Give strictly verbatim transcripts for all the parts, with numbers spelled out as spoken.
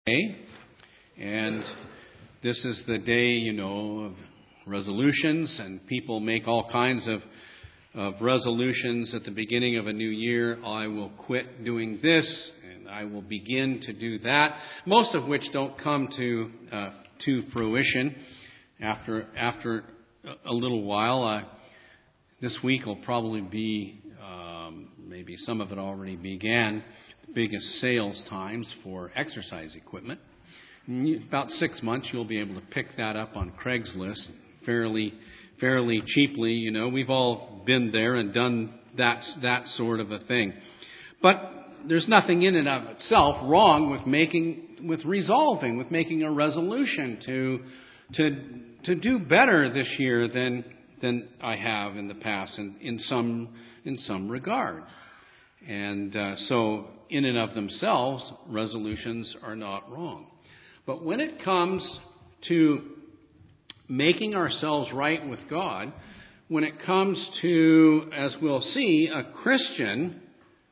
Day, and this is the day, you know, of resolutions, and people make all kinds of, of resolutions at the beginning of a new year. I will quit doing this, and I will begin to do that, most of which don't come to uh, to fruition after after a little while. Uh, this week will probably be, um, maybe some of it already began, biggest sales times for exercise equipment. In about six months, you'll be able to pick that up on Craigslist fairly, fairly cheaply. You know, we've all been there and done that that sort of a thing. But there's nothing in and of itself wrong with making, with resolving, with making a resolution to to to do better this year than than I have in the past, in, in some in some regard. And uh, so, in and of themselves, resolutions are not wrong. But when it comes to making ourselves right with God, when it comes to, as we'll see, a Christian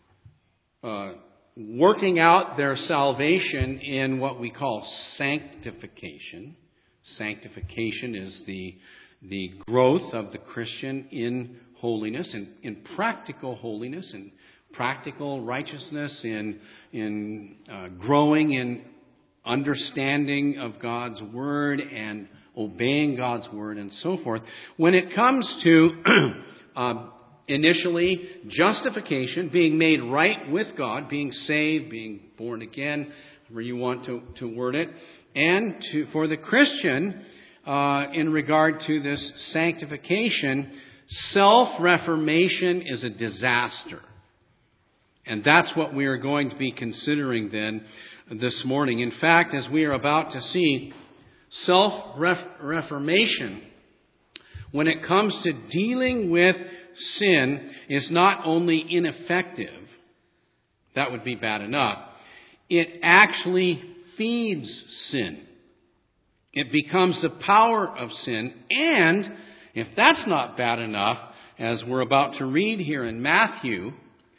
uh, working out their salvation in what we call sanctification, sanctification is the the growth of the Christian in holiness, in, in practical holiness, and practical righteousness, in in uh, growing in understanding of God's Word and obeying God's Word and so forth. When it comes to uh, initially justification, being made right with God, being saved, being born again, however you want to, to word it, and to, for the Christian, uh, in regard to this sanctification, self-reformation is a disaster. And that's what we are going to be considering then this morning. In fact, as we are about to see, self-reformation, when it comes to dealing with sin, is not only ineffective, that would be bad enough, it actually feeds sin. It becomes the power of sin. And if that's not bad enough, as we're about to read here in Matthew,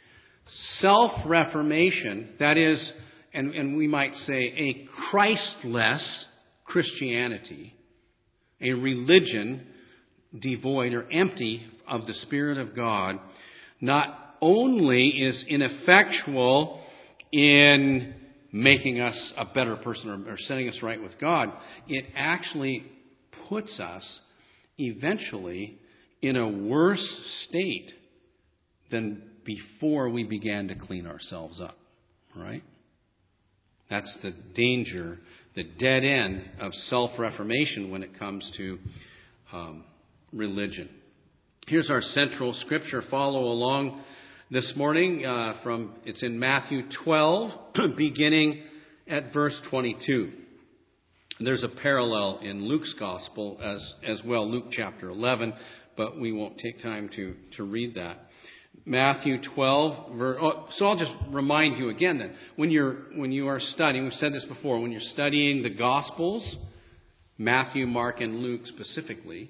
self-reformation, that is, and, and we might say a Christless Christianity, a religion devoid or empty of the Spirit of God, not only is ineffectual in making us a better person or, or setting us right with God, it actually puts us eventually in a worse state than before we began to clean ourselves up, right? That's the danger, the dead end of self-reformation when it comes to um, religion. Here's our central scripture. Follow along this morning. Uh, from it's in Matthew twelve, beginning at verse twenty-two. There's a parallel in Luke's gospel as as well, Luke chapter eleven, but we won't take time to to read that. Matthew twelve, verse, oh, so I'll just remind you again that when you're when you are studying, we've said this before, when you're studying the Gospels, Matthew, Mark, and Luke specifically,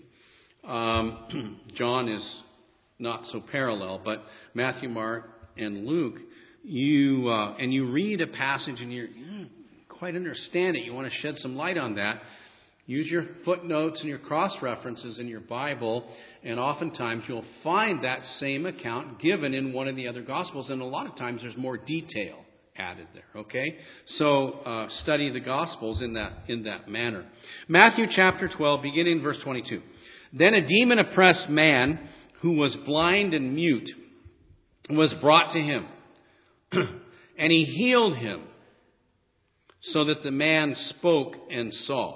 um, John is not so parallel, but Matthew, Mark, and Luke, you uh, and you read a passage and you mm, quite understand it. You want to shed some light on that. Use your footnotes and your cross-references in your Bible, and oftentimes you'll find that same account given in one of the other Gospels, and a lot of times there's more detail added there, okay? So uh, study the Gospels in that in that manner. Matthew chapter twelve, beginning verse twenty-two. Then a demon-oppressed man who was blind and mute was brought to him, and he healed him, so that the man spoke and saw.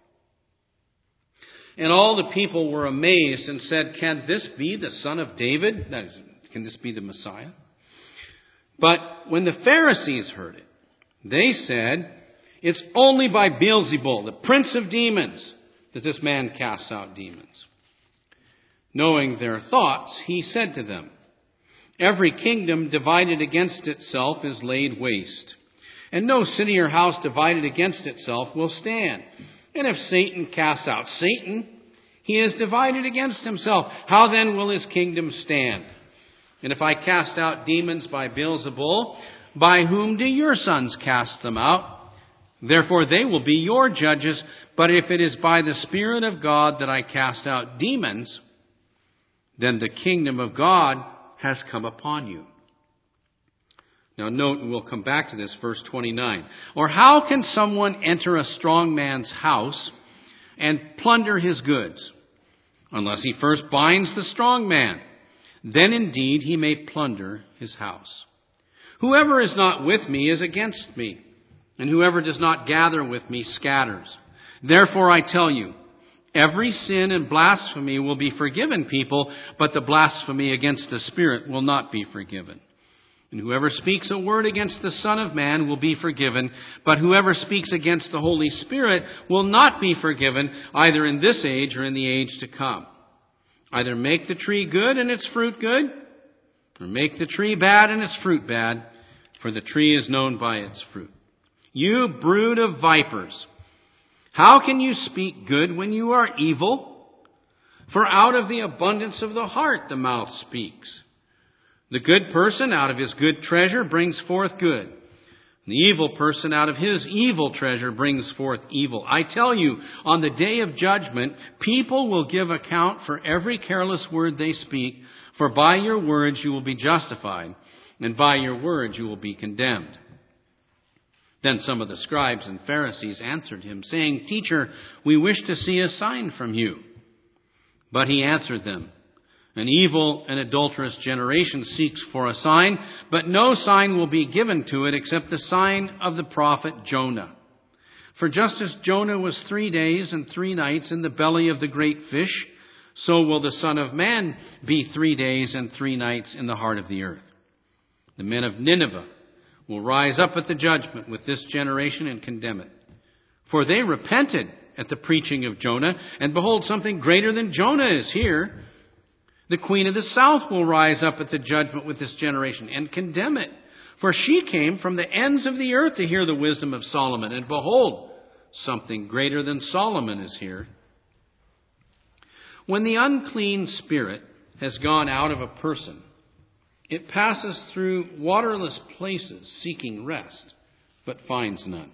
And all the people were amazed and said, "Can this be the son of David?" That is, can this be the Messiah? But when the Pharisees heard it, they said, "It's only by Beelzebul, the prince of demons, that this man casts out demons." Knowing their thoughts, he said to them, "Every kingdom divided against itself is laid waste, and no city or house divided against itself will stand. And if Satan casts out Satan, he is divided against himself. How then will his kingdom stand? And if I cast out demons by Beelzebul, by whom do your sons cast them out? Therefore they will be your judges. But if it is by the Spirit of God that I cast out demons, then the kingdom of God has come upon you. Now note, and we'll come back to this, verse twenty-nine. Or how can someone enter a strong man's house and plunder his goods, unless he first binds the strong man? Then indeed he may plunder his house. Whoever is not with me is against me, and whoever does not gather with me scatters. Therefore I tell you, every sin and blasphemy will be forgiven people, but the blasphemy against the Spirit will not be forgiven. And whoever speaks a word against the Son of Man will be forgiven, but whoever speaks against the Holy Spirit will not be forgiven, either in this age or in the age to come. Either make the tree good and its fruit good, or make the tree bad and its fruit bad, for the tree is known by its fruit. You brood of vipers, how can you speak good when you are evil? For out of the abundance of the heart the mouth speaks. The good person out of his good treasure brings forth good. The evil person out of his evil treasure brings forth evil. I tell you, on the day of judgment, people will give account for every careless word they speak, for by your words you will be justified, and by your words you will be condemned. Then some of the scribes and Pharisees answered him, saying, Teacher, we wish to see a sign from you. But he answered them, An evil and adulterous generation seeks for a sign, but no sign will be given to it except the sign of the prophet Jonah. For just as Jonah was three days and three nights in the belly of the great fish, so will the Son of Man be three days and three nights in the heart of the earth. The men of Nineveh will rise up at the judgment with this generation and condemn it. For they repented at the preaching of Jonah, and behold, something greater than Jonah is here. The queen of the south will rise up at the judgment with this generation and condemn it. For she came from the ends of the earth to hear the wisdom of Solomon, and behold, something greater than Solomon is here. When the unclean spirit has gone out of a person, it passes through waterless places seeking rest, but finds none.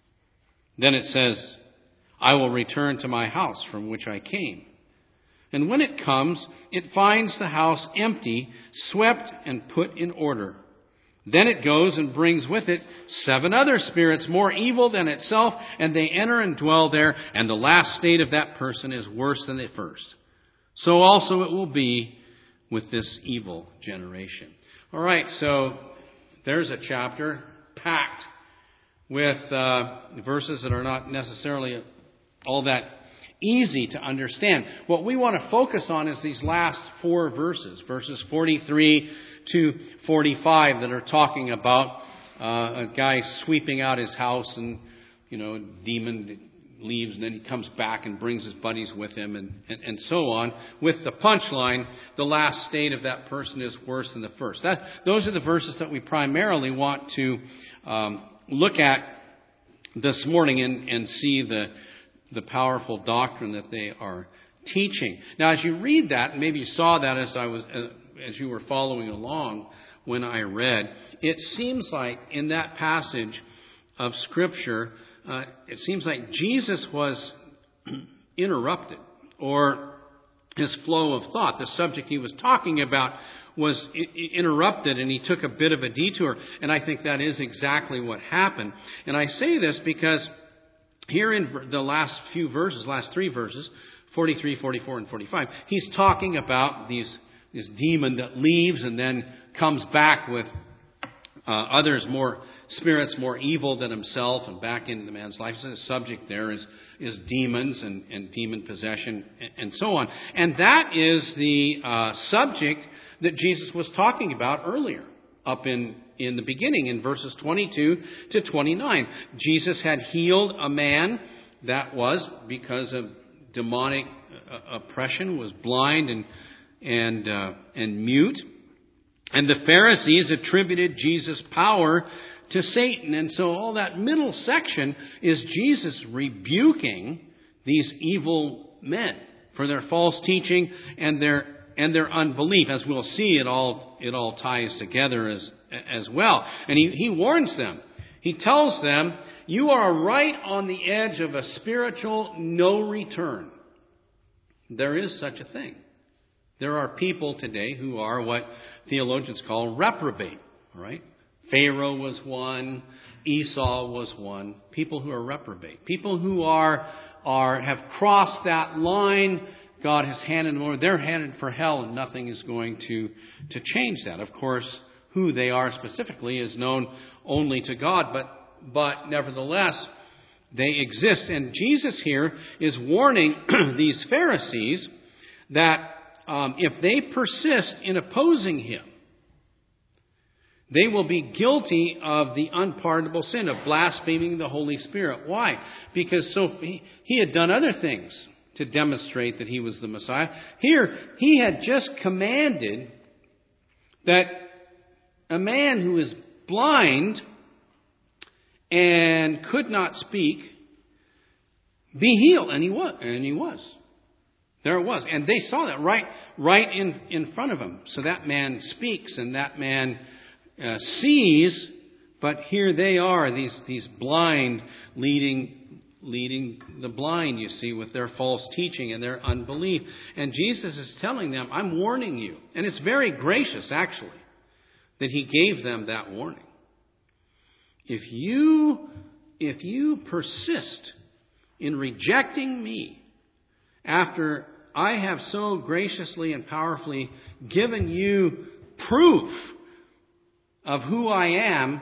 Then it says, I will return to my house from which I came. And when it comes, it finds the house empty, swept and put in order. Then it goes and brings with it seven other spirits more evil than itself, and they enter and dwell there, and the last state of that person is worse than the first. So also it will be with this evil generation. All right, so there's a chapter packed with uh, verses that are not necessarily all that easy to understand. What we want to focus on is these last four verses, verses forty-three to forty-five, that are talking about uh, a guy sweeping out his house, and, you know, demon leaves, and then he comes back and brings his buddies with him, and, and, and so on, with the punchline, the last state of that person is worse than the first. That, those are the verses that we primarily want to um, look at this morning and, and see the, the powerful doctrine that they are teaching. Now, as you read that, and maybe you saw that as I was, uh, as you were following along when I read, it seems like in that passage of Scripture, Uh, it seems like Jesus was interrupted, or his flow of thought, the subject he was talking about, was I- interrupted, and he took a bit of a detour. And I think that is exactly what happened. And I say this because here in the last few verses, last three verses, forty-three, forty-four, and forty-five, he's talking about these this demon that leaves and then comes back with Uh, others more spirits more evil than himself, and back into the man's life. So the subject there is is demons and, and demon possession and, and so on. And that is the uh, subject that Jesus was talking about earlier, up in, in the beginning, in verses twenty-two to twenty-nine. Jesus had healed a man that was, because of demonic uh, oppression, was blind and and uh, and mute. And the Pharisees attributed Jesus' power to Satan. And so all that middle section is Jesus rebuking these evil men for their false teaching and their and their unbelief. As we'll see, it all it all ties together as as well. And he, he warns them. He tells them, you are right on the edge of a spiritual no return. There is such a thing. There are people today who are what theologians call reprobate. Right? Pharaoh was one. Esau was one. People who are reprobate. People who are are have crossed that line. God has handed them over. They're headed for hell, and nothing is going to, to change that. Of course, who they are specifically is known only to God, but but nevertheless, they exist. And Jesus here is warning these Pharisees that um, if they persist in opposing him, they will be guilty of the unpardonable sin of blaspheming the Holy Spirit. Why? Because so he, he had done other things to demonstrate that he was the Messiah. Here, he had just commanded that a man who is blind and could not speak be healed. And he was. And he was. There it was. And they saw that right, right in, in front of him. So that man speaks and that man uh, sees. But here they are, these, these blind leading leading the blind, you see, with their false teaching and their unbelief. And Jesus is telling them, I'm warning you. And it's very gracious, actually, that he gave them that warning. If you, if you persist in rejecting me after I have so graciously and powerfully given you proof of who I am,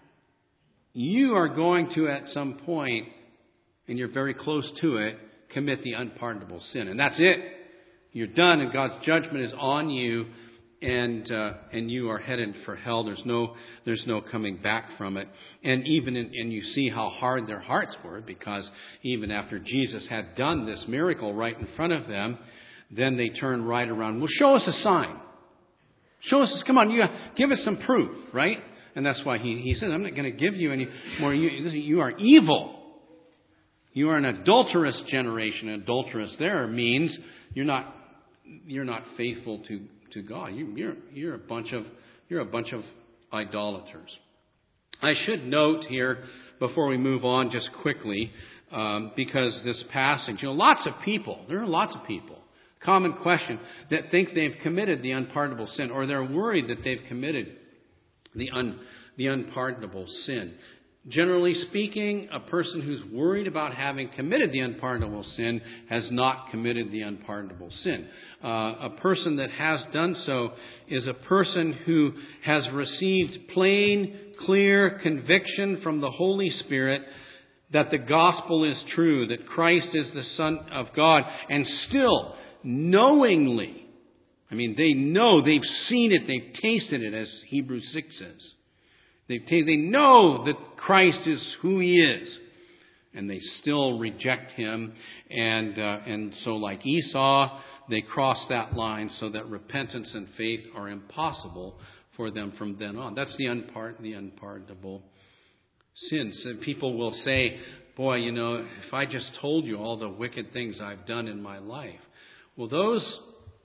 you are going to, at some point, and you're very close to it, commit the unpardonable sin. And that's it. You're done, and God's judgment is on you, and uh, and you are headed for hell. There's no there's no coming back from it. And even in, and you see how hard their hearts were, because even after Jesus had done this miracle right in front of them, then they turned right around. Well, show us a sign. Show us, come on, you give us some proof, right? And that's why he, he says, I'm not going to give you any more. You, you are evil. You are an adulterous generation. Adulterous there means you're not you're not faithful to, to God. You, you're you're a bunch of you're a bunch of idolaters. I should note here before we move on, just quickly, um, because this passage, you know, lots of people. There are lots of people. Common question that think they've committed the unpardonable sin, or they're worried that they've committed the un the unpardonable sin. Generally speaking, a person who's worried about having committed the unpardonable sin has not committed the unpardonable sin. Uh, a person that has done so is a person who has received plain, clear conviction from the Holy Spirit that the gospel is true, that Christ is the Son of God, and still, knowingly, I mean, they know, they've seen it, they've tasted it, as Hebrews six says. They they know that Christ is who he is, and they still reject him. And uh, and so, like Esau, they cross that line so that repentance and faith are impossible for them from then on. That's the unpart the unpardonable sins. And people will say, "Boy, you know, if I just told you all the wicked things I've done in my life." Well, those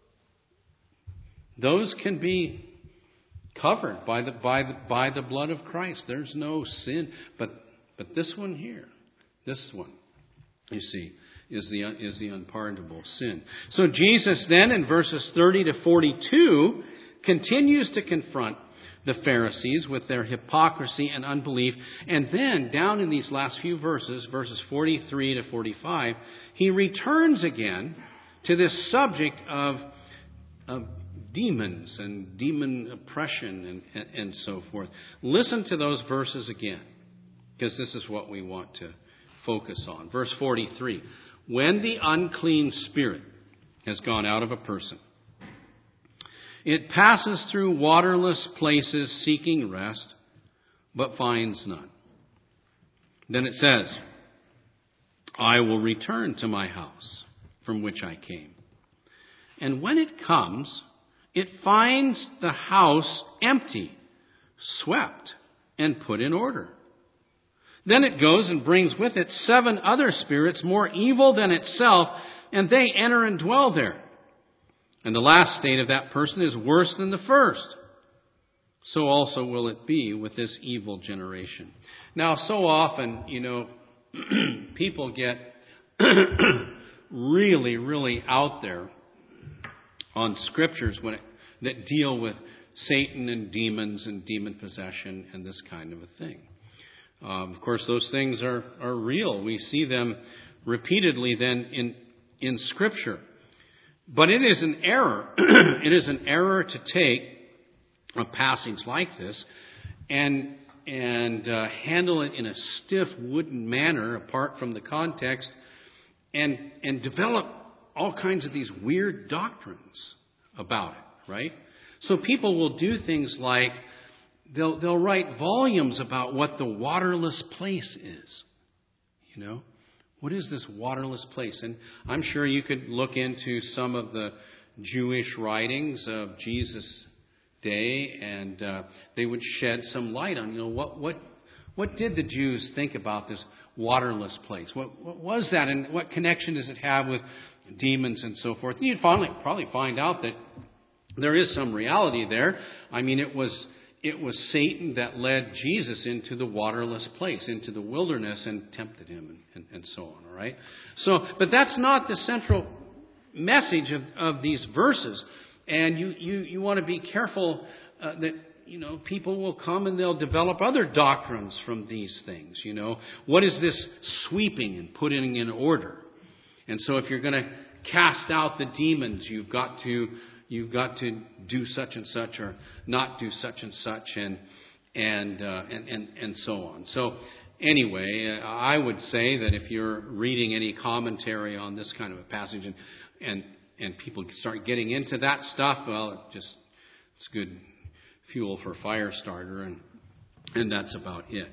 those can be covered by the by the by the blood of Christ. There's no sin, but but this one here, this one, you see, is the is the unpardonable sin. So Jesus then in verses thirty to forty-two continues to confront the Pharisees with their hypocrisy and unbelief, and then down in these last few verses, verses forty-three to forty-five, he returns again to this subject of of demons and demon oppression and, and, and so forth. Listen to those verses again, because this is what we want to focus on. Verse forty-three. When the unclean spirit has gone out of a person, it passes through waterless places seeking rest, but finds none. Then it says, I will return to my house from which I came. And when it comes, it finds the house empty, swept, and put in order. Then it goes and brings with it seven other spirits more evil than itself, and they enter and dwell there. And the last state of that person is worse than the first. so also will it be with this evil generation. Now, so often, you know, people get really, really out there on scriptures when it, that deal with Satan and demons and demon possession and this kind of a thing. Um, of course, those things are, are real. We see them repeatedly then in, in Scripture. But it is an error. It is an error to take a passage like this and and uh, handle it in a stiff wooden manner apart from the context and and develop all kinds of these weird doctrines about it, right? So people will do things like they'll they'll write volumes about what the waterless place is. You know, what is this waterless place? And I'm sure you could look into some of the Jewish writings of Jesus' day, and uh, they would shed some light on, you know, what what what did the Jews think about this waterless place? What, what was that, and what connection does it have with demons and so forth? And you'd finally probably find out that there is some reality there. I mean, it was it was Satan that led Jesus into the waterless place, into the wilderness, and tempted him, and, and, and so on. All right. So, but that's not the central message of, of these verses. And you, you, you want to be careful uh, that, you know, people will come and they'll develop other doctrines from these things. You know, what is this sweeping and putting in order? And so if you're going to cast out the demons, you've got to you've got to do such and such or not do such and such, and and uh, and, and and so on. So anyway, uh, I would say that if you're reading any commentary on this kind of a passage and and and people start getting into that stuff, well, it just it's good fuel for a fire starter, and and that's about it.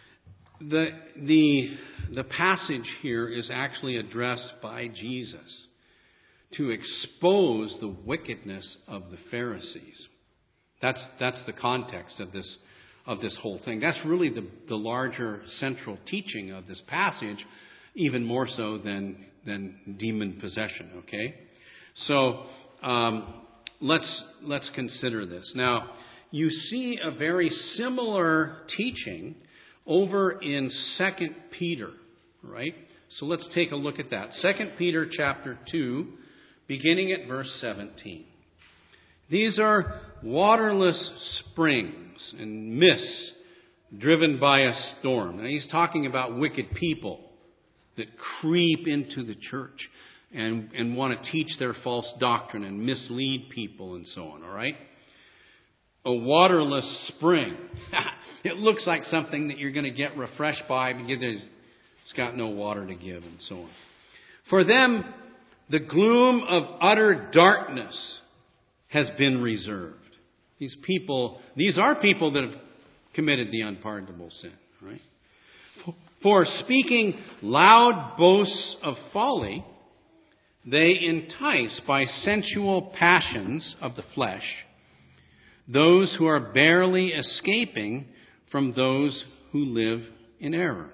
The the the passage here is actually addressed by Jesus to expose the wickedness of the Pharisees. That's that's the context of this of this whole thing. That's really the, the larger central teaching of this passage, even more so than than demon possession. Okay. So um, let's let's consider this. Now, you see a very similar teaching over in Second Peter, right? So let's take a look at that. Second Peter chapter two, beginning at verse seventeen. These are waterless springs and mists driven by a storm. Now, he's talking about wicked people that creep into the church and, and want to teach their false doctrine and mislead people and so on, all right? A waterless spring. It looks like something that you're going to get refreshed by, but it's got no water to give and so on. For them, the gloom of utter darkness has been reserved. These people, these are people that have committed the unpardonable sin, right? For speaking loud boasts of folly, they entice by sensual passions of the flesh those who are barely escaping from those who live in error.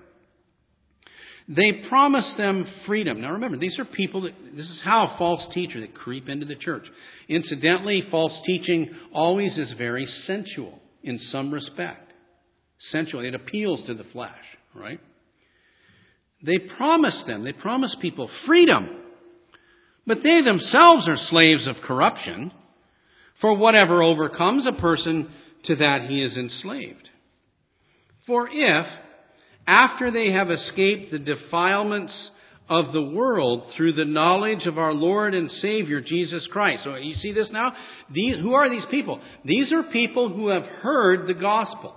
They promise them freedom. Now remember, these are people that, this is how false teachers that creep into the church. Incidentally, false teaching always is very sensual in some respect. Sensual. It appeals to the flesh, right? They promise them, they promise people freedom. But they themselves are slaves of corruption. For whatever overcomes a person, to that he is enslaved. For if, after they have escaped the defilements of the world through the knowledge of our Lord and Savior, Jesus Christ. So you see this now? These, who are these people? These are people who have heard the gospel.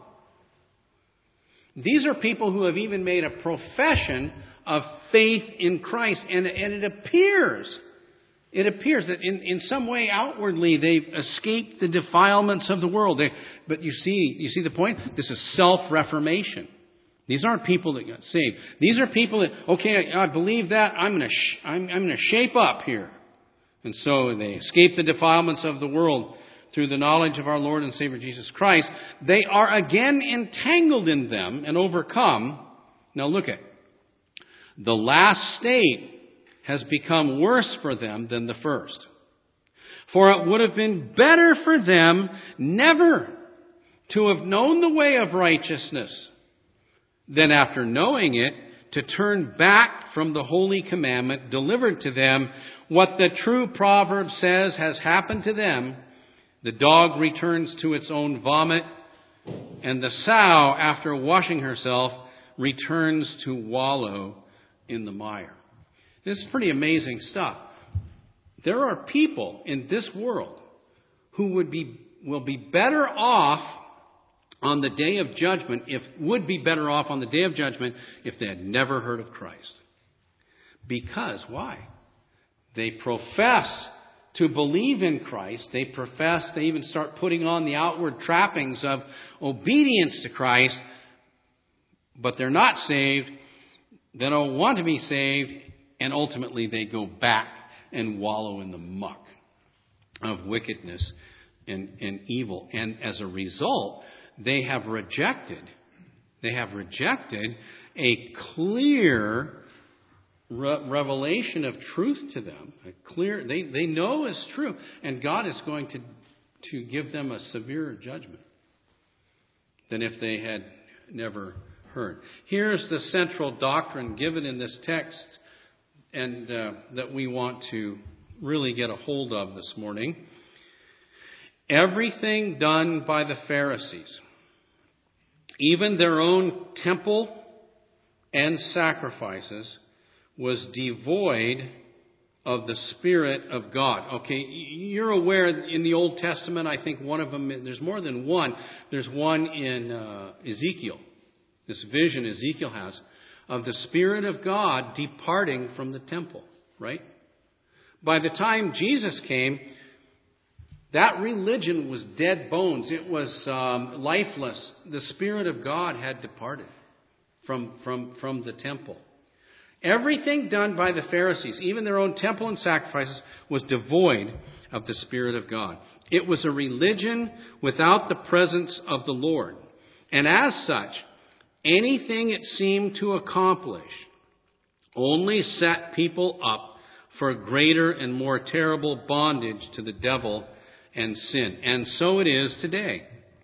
These are people who have even made a profession of faith in Christ. And, and it appears, it appears that in, in some way outwardly they've escaped the defilements of the world. They, but you see, you see the point? This is self-reformation. These aren't people that got saved. These are people that, okay, I, I believe that. I'm going to sh- I'm, I'm going to shape up here. And so they escape the defilements of the world through the knowledge of our Lord and Savior Jesus Christ. They are again entangled in them and overcome. Now look at, the last state has become worse for them than the first. For it would have been better for them never to have known the way of righteousness, then after knowing it, to turn back from the holy commandment delivered to them. What the true proverb says has happened to them. The dog returns to its own vomit, and the sow, after washing herself, returns to wallow in the mire. This is pretty amazing stuff. There are people in this world who would be will be better off on the day of judgment, if would be better off on the day of judgment if they had never heard of Christ. Because, why? They profess to believe in Christ. They profess, they even start putting on the outward trappings of obedience to Christ, but they're not saved. They don't want to be saved, and ultimately they go back and wallow in the muck of wickedness and, and evil. And as a result, they have rejected, they have rejected a clear re- revelation of truth to them. A clear, they, they know is true. And God is going to, to give them a severer judgment than if they had never heard. Here's the central doctrine given in this text, and uh, that we want to really get a hold of this morning. Everything done by the Pharisees, even their own temple and sacrifices, was devoid of the Spirit of God. Okay, you're aware in the Old Testament, I think one of them, there's more than one. There's one in uh, Ezekiel, this vision Ezekiel has, of the Spirit of God departing from the temple, right? By the time Jesus came, that religion was dead bones. It was um, lifeless. The Spirit of God had departed from, from, from the temple. Everything done by the Pharisees, even their own temple and sacrifices, was devoid of the Spirit of God. It was a religion without the presence of the Lord. And as such, anything it seemed to accomplish only set people up for greater and more terrible bondage to the devil and sin. And so it is today.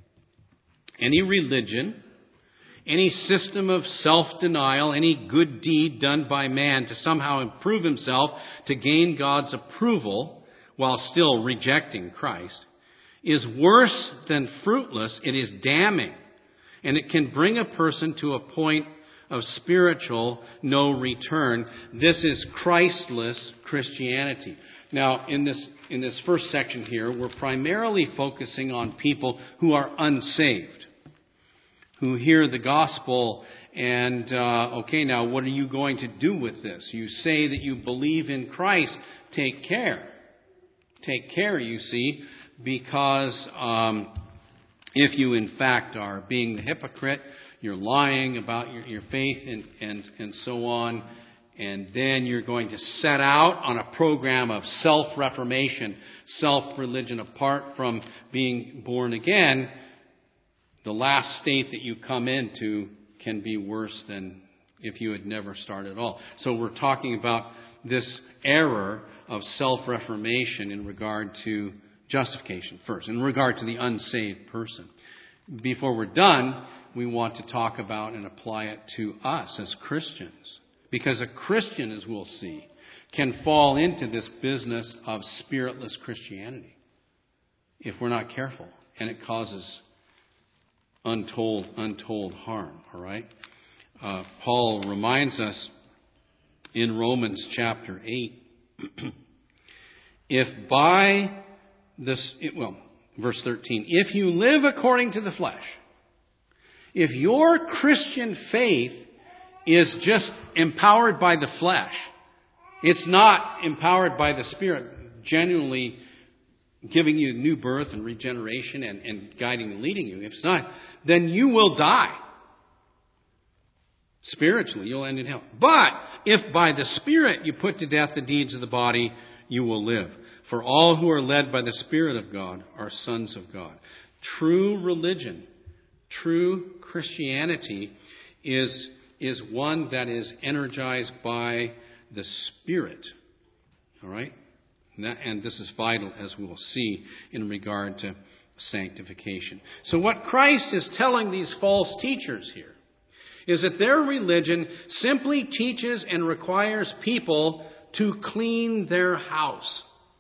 Any religion, any system of self-denial, any good deed done by man to somehow improve himself to gain God's approval while still rejecting Christ, is worse than fruitless. It is damning. And it can bring a person to a point of spiritual no return. This is Christless Christianity. Now, in this in this first section here, we're primarily focusing on people who are unsaved, who hear the gospel and, uh, okay, now what are you going to do with this? You say that you believe in Christ. Take care. Take care, you see, because um, if you in fact are being the hypocrite, you're lying about your, your faith and, and, and so on, and then you're going to set out on a program of self-reformation, self-religion apart from being born again, the last state that you come into can be worse than if you had never started at all. So we're talking about this error of self-reformation in regard to justification first, in regard to the unsaved person. Before we're done, we want to talk about and apply it to us as Christians. Because a Christian, as we'll see, can fall into this business of spiritless Christianity if we're not careful. And it causes untold, untold harm, all right? Uh, Paul reminds us in Romans chapter eight, if by this, well, verse thirteen, if you live according to the flesh, if your Christian faith is just empowered by the flesh, it's not empowered by the Spirit, genuinely giving you new birth and regeneration and, and guiding and leading you, if it's not, then you will die. Spiritually, you'll end in hell. But if by the Spirit you put to death the deeds of the body, you will live. For all who are led by the Spirit of God are sons of God. True religion, true Christianity is, is one that is energized by the Spirit. All right? And, that, and this is vital, as we will see, in regard to sanctification. So what Christ is telling these false teachers here is that their religion simply teaches and requires people to clean their house.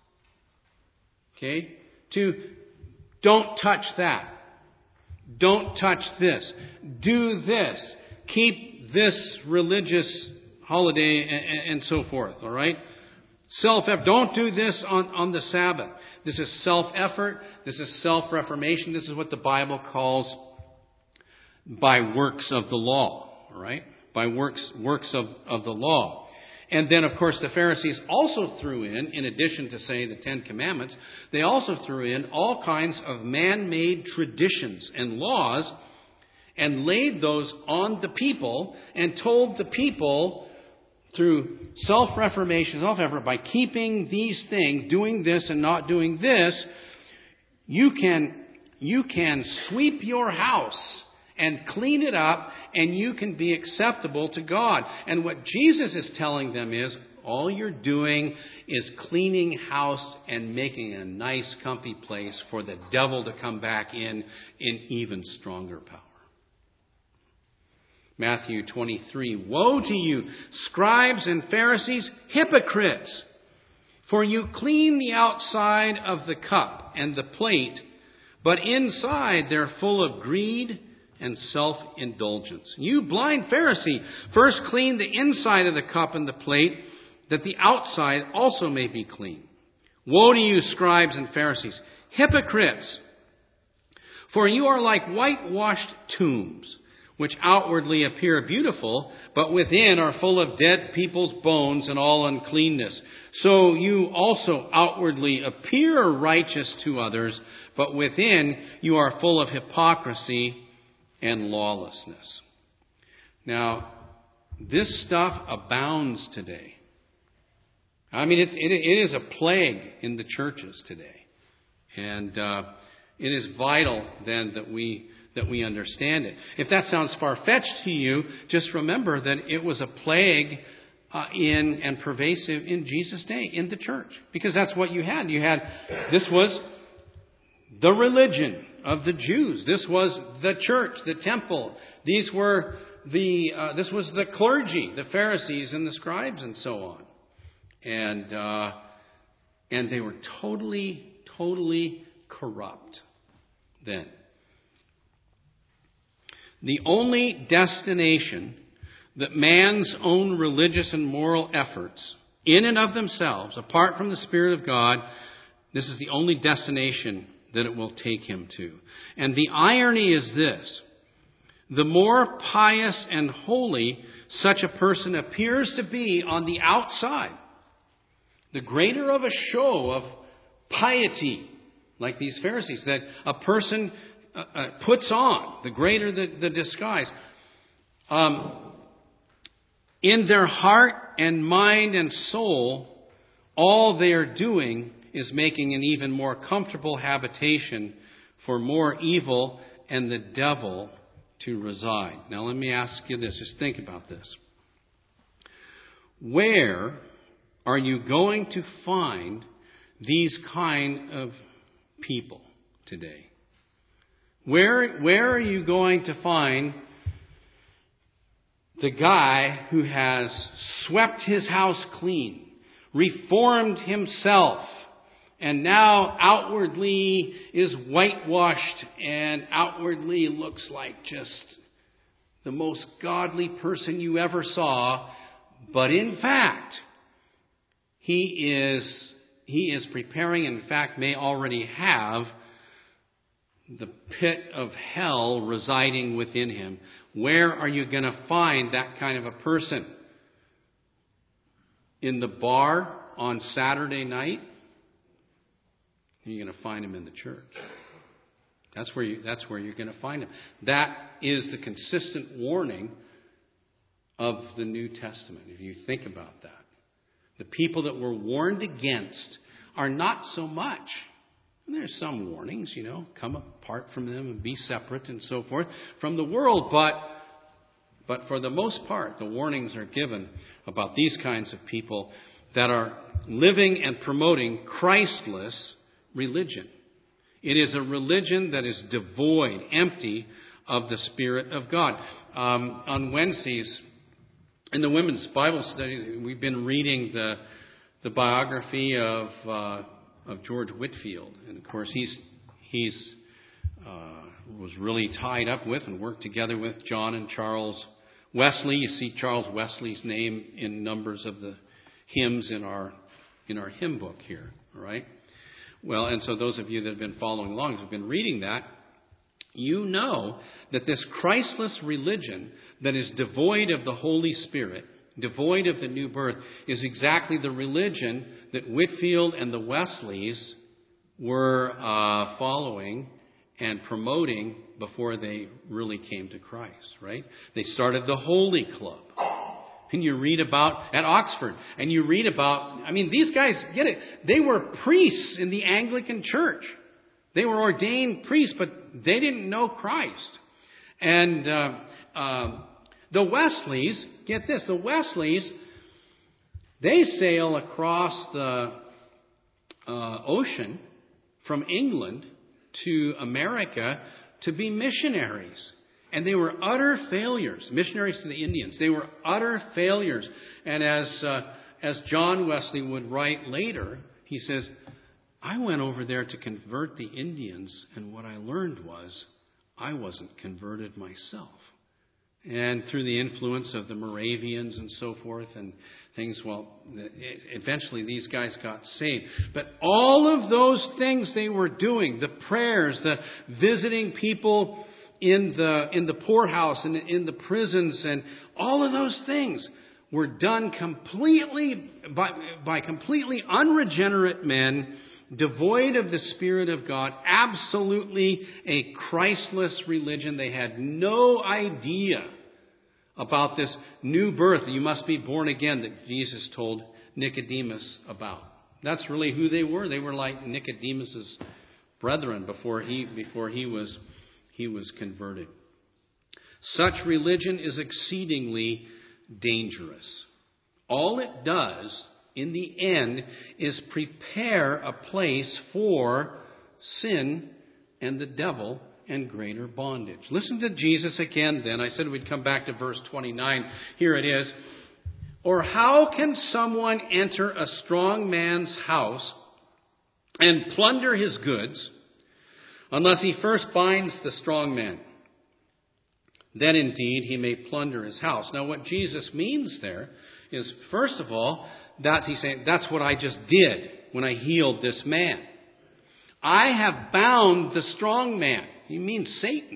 Okay? To don't touch that. Don't touch this. Do this. Keep this religious holiday and, and so forth. All right? Self-effort. Don't do this on, on the Sabbath. This is self-effort. This is self-reformation. This is what the Bible calls by works of the law. All right? By works works of, of the law. And then, of course, the Pharisees also threw in, in addition to, say, the Ten Commandments, they also threw in all kinds of man-made traditions and laws and laid those on the people and told the people through self-reformation, self-effort, by keeping these things, doing this and not doing this, you can, you can sweep your house and clean it up, and you can be acceptable to God. And what Jesus is telling them is, all you're doing is cleaning house and making a nice, comfy place for the devil to come back in in even stronger power. Matthew twenty-three, woe to you, scribes and Pharisees, hypocrites! For you clean the outside of the cup and the plate, but inside they're full of greed and self-indulgence. You blind Pharisee, first clean the inside of the cup and the plate, that the outside also may be clean. Woe to you, scribes and Pharisees, hypocrites! For you are like whitewashed tombs, which outwardly appear beautiful, but within are full of dead people's bones and all uncleanness. So you also outwardly appear righteous to others, but within you are full of hypocrisy and lawlessness. Now, this stuff abounds today. I mean, it's, it, it is a plague in the churches today. And uh, it is vital then that we that we understand it. If that sounds far-fetched to you, just remember that it was a plague uh, in and pervasive in Jesus' day, in the church. Because that's what you had. You had, this was the religion of the Jews. This was the church, the temple. These were the, uh, this was the clergy, the Pharisees and the scribes and so on. And, uh, and they were totally, totally corrupt then. The only destination that man's own religious and moral efforts, in and of themselves, apart from the Spirit of God, this is the only destination that it will take him to. And the irony is this: the more pious and holy such a person appears to be on the outside, the greater of a show of piety, like these Pharisees, that a person uh, uh, puts on, the greater the, the disguise. Um, in their heart and mind and soul, all they are doing is making an even more comfortable habitation for more evil and the devil to reside. Now let me ask you this. Just think about this. Where are you going to find these kind of people today? Where, where are you going to find the guy who has swept his house clean, reformed himself, and now outwardly is whitewashed and outwardly looks like just the most godly person you ever saw, but in fact, he is he is preparing, in fact, may already have the pit of hell residing within him? Where are you going to find that kind of a person? In the bar on Saturday night? You're going to find him in the church. That's where you, that's where you're going to find him. That is the consistent warning of the New Testament, if you think about that. The people that were warned against are not so much. And there's some warnings, you know, come apart from them and be separate and so forth from the world. But, but for the most part, the warnings are given about these kinds of people that are living and promoting Christless religion. It is a religion that is devoid, empty of the Spirit of God. Um, on Wednesdays, in the women's Bible study, we've been reading the the biography of uh, of George Whitefield, and of course he's he's uh, was really tied up with and worked together with John and Charles Wesley. You see Charles Wesley's name in numbers of the hymns in our in our hymn book here, all right? Well, and so those of you that have been following along, have been reading that, you know that this Christless religion that is devoid of the Holy Spirit, devoid of the new birth, is exactly the religion that Whitefield and the Wesleys were uh, following and promoting before they really came to Christ, right? They started the Holy Club. And you read about, at Oxford, and you read about, I mean, these guys, get it, they were priests in the Anglican Church. They were ordained priests, but they didn't know Christ. And uh, uh, the Wesleys, get this, the Wesleys, they sail across the uh, ocean from England to America to be missionaries. And they were utter failures. Missionaries to the Indians. They were utter failures. And as uh, as John Wesley would write later, he says, I went over there to convert the Indians, and what I learned was I wasn't converted myself. And through the influence of the Moravians and so forth and things, well, eventually these guys got saved. But all of those things they were doing, the prayers, the visiting people in the in the poorhouse and in the prisons, and all of those things were done completely by, by completely unregenerate men, devoid of the Spirit of God, absolutely a Christless religion. They had no idea about this new birth. You must be born again that Jesus told Nicodemus about. That's really who they were. They were like Nicodemus's brethren before he before he was he was converted. Such religion is exceedingly dangerous. All it does in the end is prepare a place for sin and the devil and greater bondage. Listen to Jesus again then. I said we'd come back to verse twenty-nine. Here it is. Or how can someone enter a strong man's house and plunder his goods unless he first binds the strong man? Then indeed he may plunder his house. Now what Jesus means there is, first of all, that he's saying, that's what I just did when I healed this man. I have bound the strong man. He means Satan.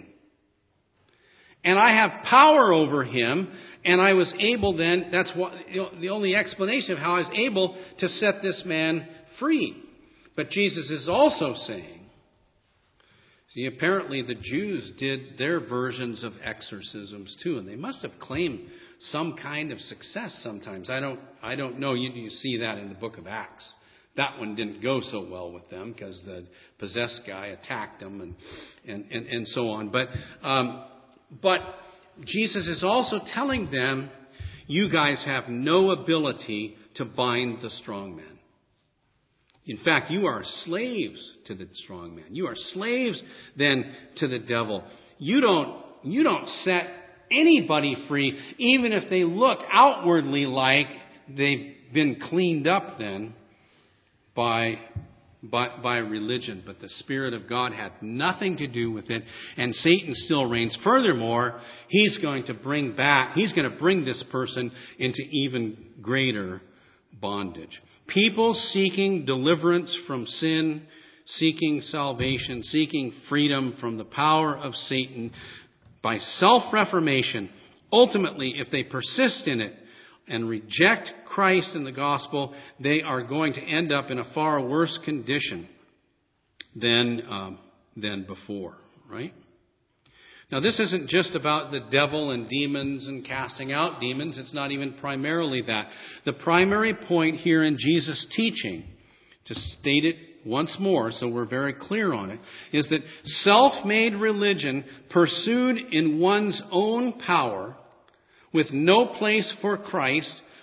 And I have power over him, and I was able then, that's what the only explanation of how I was able to set this man free. But Jesus is also saying, see, apparently the Jews did their versions of exorcisms too, and they must have claimed some kind of success sometimes. I don't I don't know. You, you see that in the book of Acts. That one didn't go so well with them because the possessed guy attacked them and and, and, and so on. But um, but Jesus is also telling them, you guys have no ability to bind the strong man. In fact, you are slaves to the strong man. You are slaves then to the devil. You don't you don't set anybody free, even if they look outwardly like they've been cleaned up then by, by, by religion. But the Spirit of God had nothing to do with it, and Satan still reigns. Furthermore, he's going to bring back, he's going to bring this person into even greater bondage. People seeking deliverance from sin, seeking salvation, seeking freedom from the power of Satan, by self-reformation, ultimately, if they persist in it and reject Christ and the gospel, they are going to end up in a far worse condition than um, than before, right? Now, this isn't just about the devil and demons and casting out demons. It's not even primarily that. The primary point here in Jesus' teaching, to state it once more, so we're very clear on it, is that self-made religion pursued in one's own power, with no place for Christ,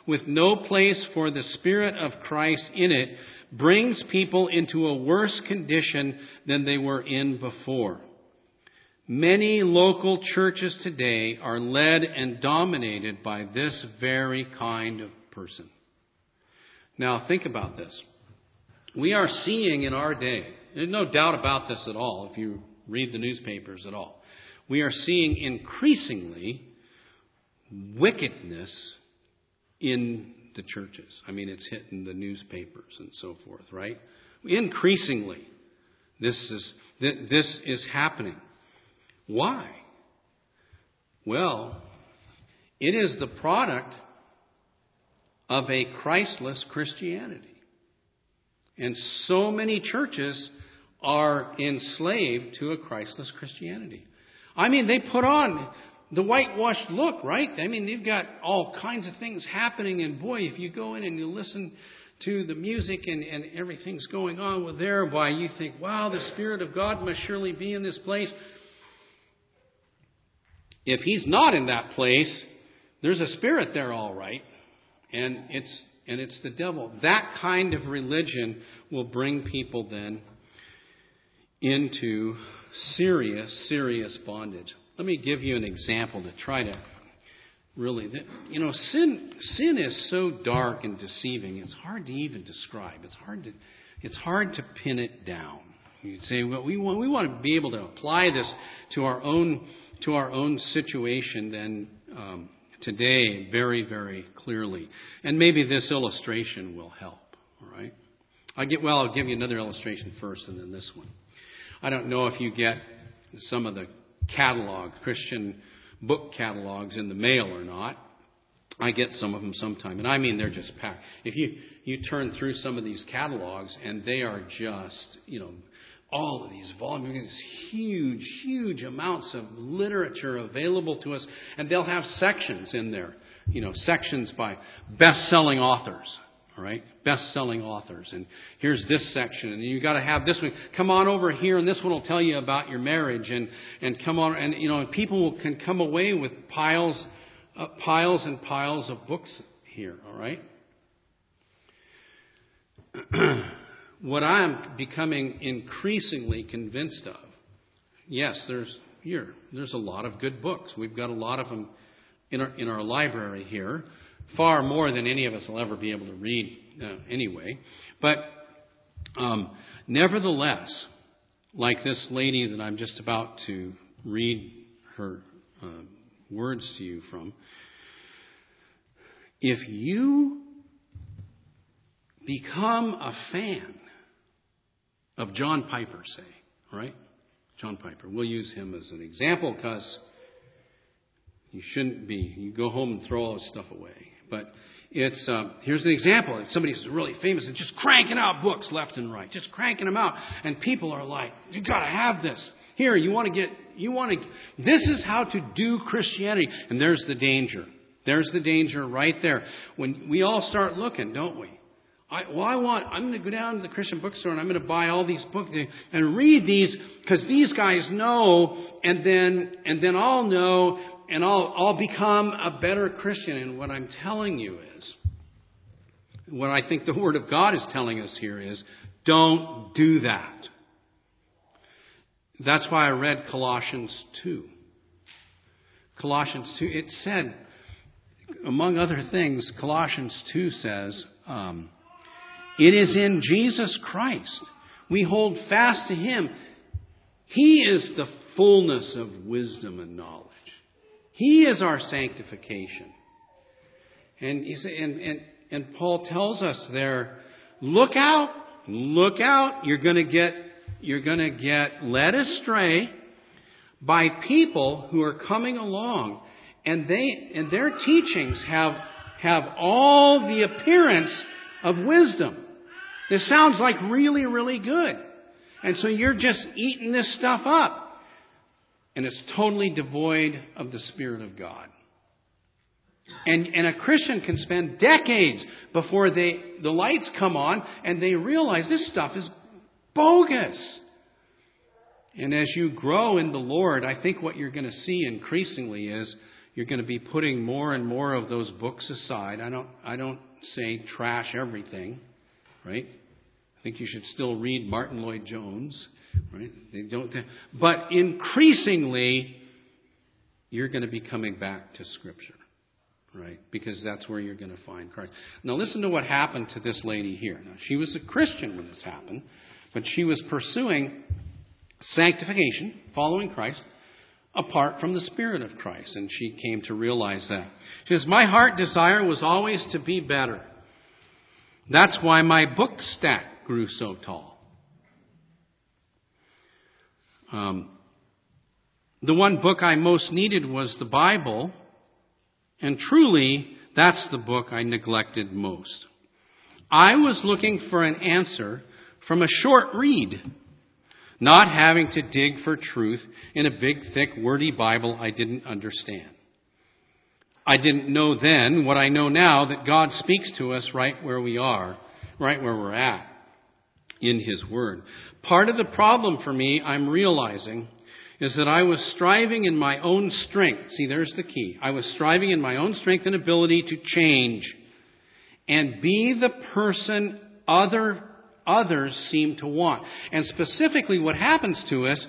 with no place for the Spirit of Christ in it, brings people into a worse condition than they were in before. Many local churches today are led and dominated by this very kind of person. Now, think about this. We are seeing in our day, there's no doubt about this at all if you read the newspapers at all, we are seeing increasingly wickedness in the churches. I mean, it's hitting the newspapers and so forth, right? Increasingly, this is this is happening. Why? Well, it is the product of a Christless Christianity. And so many churches are enslaved to a Christless Christianity. I mean, they put on the whitewashed look, right? I mean, they've got all kinds of things happening. And boy, if you go in and you listen to the music and, and everything's going on with there, why, you think, wow, the Spirit of God must surely be in this place. If He's not in that place, there's a spirit there, all right. And it's and it's the devil. That kind of religion will bring people then into serious, serious bondage. Let me give you an example to try to really, you know, sin sin is so dark and deceiving. It's hard to even describe. It's hard to it's hard to pin it down. You'd say, well, we want we want to be able to apply this to our own to our own situation. Then um, today, very, very clearly, and maybe this illustration will help. All right, I get well. I'll give you another illustration first, and then this one. I don't know if you get some of the catalog, Christian book catalogs in the mail or not. I get some of them sometime. And I mean, they're just packed. If you, you turn through some of these catalogs, and they are just, you know, all of these volumes, these huge, huge amounts of literature available to us. And they'll have sections in there, you know, sections by best-selling authors. All right, best-selling authors, and here's this section, and you got to have this one. Come on over here, and this one will tell you about your marriage, and and come on, and you know, and people can come away with piles, uh, piles and piles of books here. All right. What I'm becoming increasingly convinced of, yes, there's here, there's a lot of good books. We've got a lot of them in our in our library here. Far more than any of us will ever be able to read uh, anyway. But um, nevertheless, like this lady that I'm just about to read her uh, words to you from, if you become a fan of John Piper, say, right? John Piper. We'll use him as an example because you shouldn't be. You go home and throw all this stuff away. But it's uh, here's an example. It's somebody who's really famous and just cranking out books left and right, just cranking them out, and people are like, "You got to have this. Here, you want to get, you want to. This is how to do Christianity." And there's the danger. There's the danger right there. When we all start looking, don't we? I, well, I want. I'm going to go down to the Christian bookstore and I'm going to buy all these books and read these because these guys know, and then and then I'll know. And I'll, I'll become a better Christian. And what I'm telling you is, what I think the Word of God is telling us here is, don't do that. That's why I read Colossians two. Colossians two, it said, among other things, Colossians two says, um, it is in Jesus Christ. We hold fast to Him. He is the fullness of wisdom and knowledge. He is our sanctification. And, and, and, and Paul tells us there, look out, look out. You're going to get, you're going to get led astray by people who are coming along, and they, and their teachings have, have all the appearance of wisdom. This sounds like really, really good. And so you're just eating this stuff up. And it's totally devoid of the Spirit of God. And, and a Christian can spend decades before they the lights come on and they realize this stuff is bogus. And as you grow in the Lord, I think what you're going to see increasingly is You're going to be putting more and more of those books aside. I don't, I don't say trash everything, right? I think you should still read Martin Lloyd-Jones, right? They don't, but increasingly, you're going to be coming back to Scripture, right? Because that's where you're going to find Christ. Now listen to what happened to this lady here. Now, she was a Christian when this happened, but she was pursuing sanctification, following Christ, apart from the Spirit of Christ. And she came to realize that. She says, my heart desire was always to be better. That's why my book stack grew so tall. Um, the one book I most needed was the Bible. And truly, that's the book I neglected most. I was looking for an answer from a short read, not having to dig for truth in a big, thick, wordy Bible I didn't understand. I didn't know then what I know now, that God speaks to us right where we are, right where we're at in His Word. Part of the problem for me, I'm realizing, is that I was striving in my own strength. See, there's the key. I was striving in my own strength and ability to change and be the person other others seem to want. And specifically what happens to us,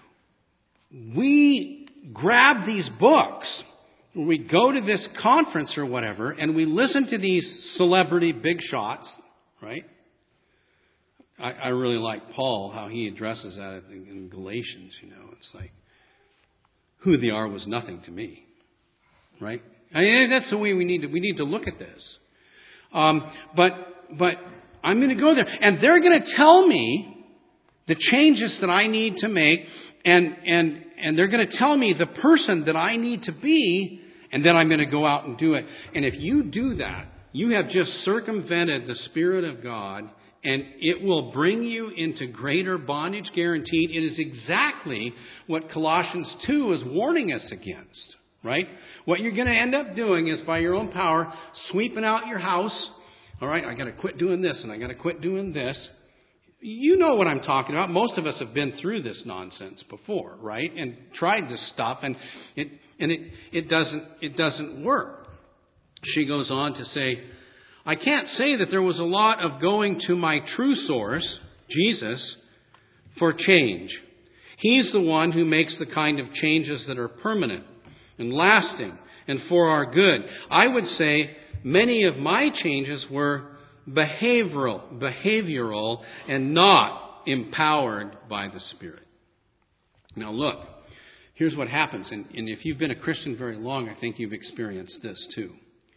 we grab these books, we go to this conference or whatever, and we listen to these celebrity big shots, right? I, I really like Paul, how he addresses that in, in Galatians, you know. It's like, who they are was nothing to me, right? I mean, that's the way we need to, we need to look at this. Um, but, but, I'm going to go there, and they're going to tell me the changes that I need to make, and and and they're going to tell me the person that I need to be, and then I'm going to go out and do it. And if you do that, you have just circumvented the Spirit of God, and it will bring you into greater bondage, guaranteed. It is exactly what Colossians two is warning us against, right? What you're going to end up doing is, by your own power, sweeping out your house. All right, I got to quit doing this and I got to quit doing this. You know what I'm talking about. Most of us have been through this nonsense before, right? And tried this stuff, and it and it it doesn't it doesn't work. She goes on to say, I can't say that there was a lot of going to my true source, Jesus, for change. He's the one who makes the kind of changes that are permanent and lasting and for our good. I would say many of my changes were behavioral, behavioral and not empowered by the Spirit. Now look, here's what happens. And, and if you've been a Christian very long, I think you've experienced this too.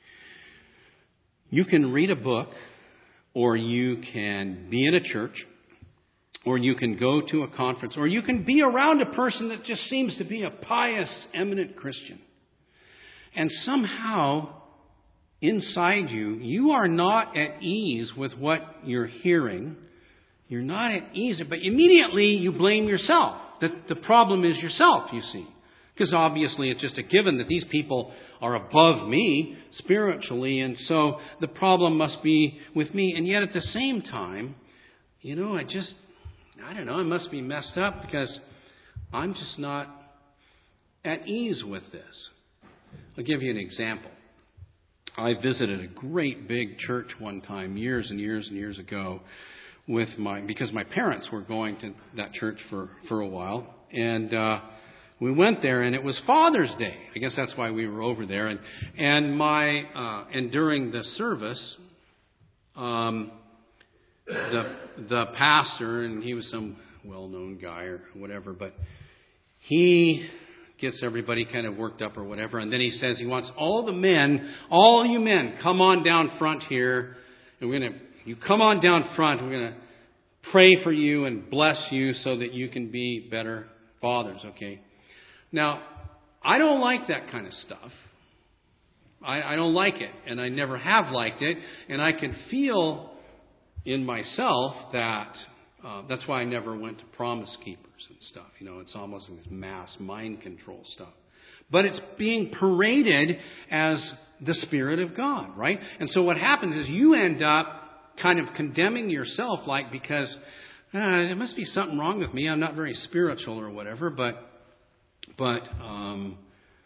You can read a book, or you can be in a church, or you can go to a conference, or you can be around a person that just seems to be a pious, eminent Christian. And somehow, inside you, you are not at ease with what you're hearing. You're not at ease, but immediately you blame yourself. The, the problem is yourself, you see. Because obviously it's just a given that these people are above me spiritually, and so the problem must be with me. And yet at the same time, you know, I just, I don't know, I must be messed up because I'm just not at ease with this. I'll give you an example. I visited a great big church one time, years and years and years ago, with my because my parents were going to that church for, for a while, and uh, we went there, and it was Father's Day. I guess that's why we were over there. And and my uh, and during the service, um, the the pastor, and he was some well-known guy or whatever, but he gets everybody kind of worked up or whatever. And then he says he wants all the men, all you men, come on down front here. And we're going to, you come on down front. We're going to pray for you and bless you so that you can be better fathers, okay? Now, I don't like that kind of stuff. I, I don't like it. And I never have liked it. And I can feel in myself that Uh, that's why I never went to Promise Keepers and stuff. You know, it's almost like this mass mind control stuff. But it's being paraded as the Spirit of God, right? And so what happens is you end up kind of condemning yourself, like, because uh, there must be something wrong with me. I'm not very spiritual or whatever, but but um,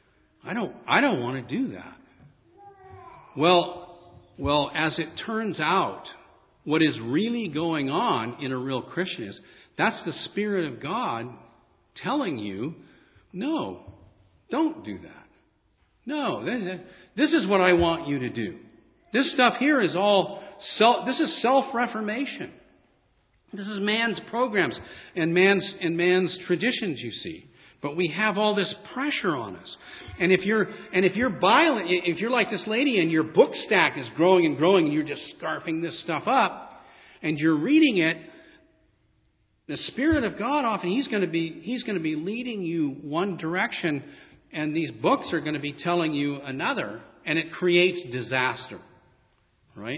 I don't, I don't want to do that. Well, well, as it turns out, what is really going on in a real Christian is that's the Spirit of God telling you, no, don't do that. No, this is what I want you to do. This stuff here is all self, this is self-reformation. This is man's programs and man's and man's traditions, you see. But we have all this pressure on us. And if you're and if you're violent, if you're like this lady and your book stack is growing and growing and you're just scarfing this stuff up and you're reading it, the Spirit of God often he's going to be he's going to be leading you one direction, and these books are going to be telling you another, and it creates disaster. Right?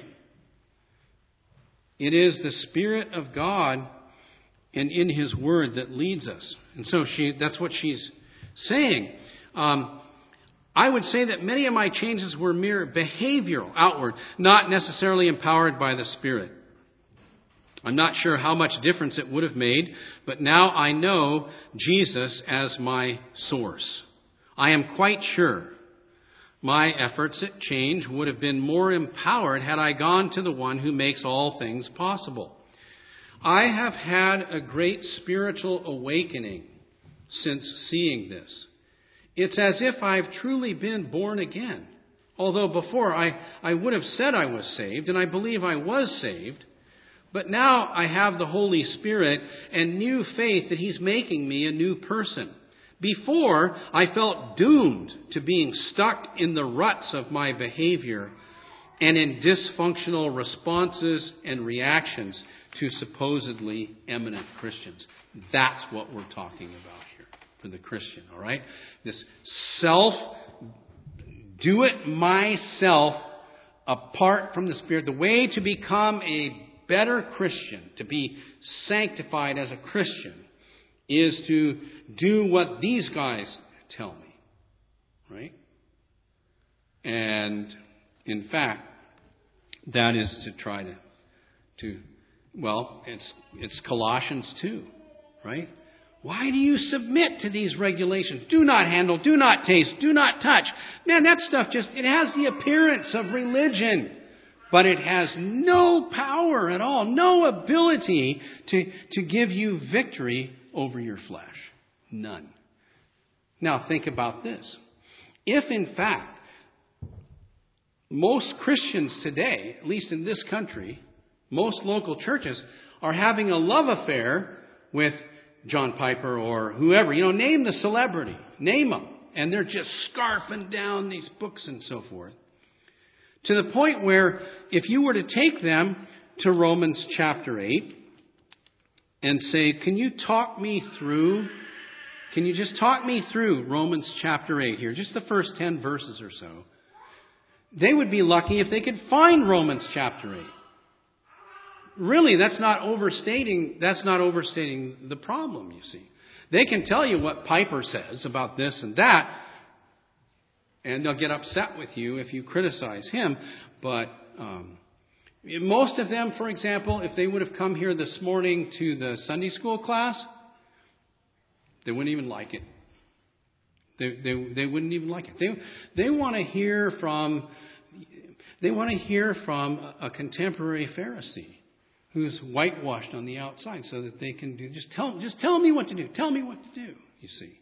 It is the Spirit of God and in His Word that leads us. And so she that's what she's saying. Um, I would say that many of my changes were mere behavioral, outward, not necessarily empowered by the Spirit. I'm not sure how much difference it would have made, but now I know Jesus as my source. I am quite sure my efforts at change would have been more empowered had I gone to the one who makes all things possible. I have had a great spiritual awakening since seeing this. It's as if I've truly been born again. Although before I, I would have said I was saved, and I believe I was saved, but now I have the Holy Spirit and new faith that He's making me a new person. Before, I felt doomed to being stuck in the ruts of my behavior and in dysfunctional responses and reactions to supposedly eminent Christians. That's what we're talking about here for the Christian, all right? This self, do it myself apart from the Spirit. The way to become a better Christian, to be sanctified as a Christian, is to do what these guys tell me, right? And in fact, that is to try to, to well, it's it's Colossians two, right? Why do you submit to these regulations? Do not handle, do not taste, do not touch. Man, that stuff just, it has the appearance of religion, but it has no power at all, no ability to, to give you victory over your flesh. None. Now think about this. If in fact, most Christians today, at least in this country, most local churches are having a love affair with John Piper or whoever, you know, name the celebrity, name them, and they're just scarfing down these books and so forth, to the point where if you were to take them to Romans chapter eight and say, can you talk me through, can you just talk me through Romans chapter eight here, just the first ten verses or so, they would be lucky if they could find Romans chapter eight. Really, that's not overstating, that's not overstating the problem, you see. They can tell you what Piper says about this and that, and they'll get upset with you if you criticize him. But um, most of them, for example, if they would have come here this morning to the Sunday school class, they wouldn't even like it. They they, they wouldn't even like it. They they want to hear from they want to hear from a contemporary Pharisee who's whitewashed on the outside, so that they can do just tell just tell me what to do. Tell me what to do. You see,